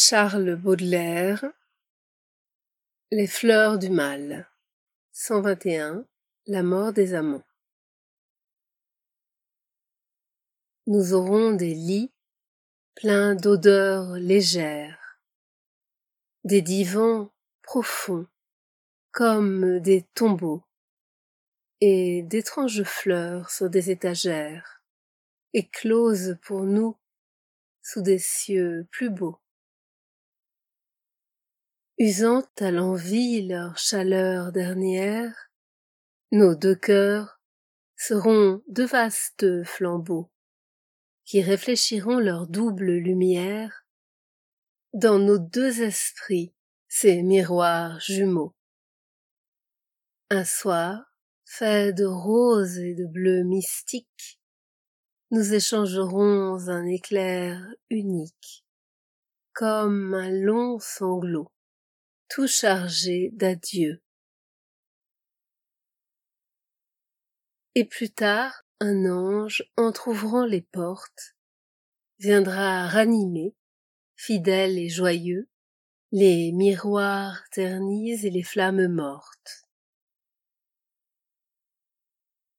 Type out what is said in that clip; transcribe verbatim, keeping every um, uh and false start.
Charles Baudelaire, Les fleurs du mal, cent vingt et un, La mort des amants. Nous aurons des lits pleins d'odeurs légères, des divans profonds comme des tombeaux, et d'étranges fleurs sur des étagères, écloses pour nous sous des cieux plus beaux. Usant à l'envi leur chaleur dernière, nos deux cœurs seront de vastes flambeaux, qui réfléchiront leur double lumière dans nos deux esprits, ces miroirs jumeaux. Un soir, fait de roses et de bleu mystique, nous échangerons un éclair unique, comme un long sanglot, tout chargé d'adieu. Et plus tard, un ange, entr'ouvrant les portes, viendra ranimer, fidèle et joyeux, les miroirs ternis et les flammes mortes.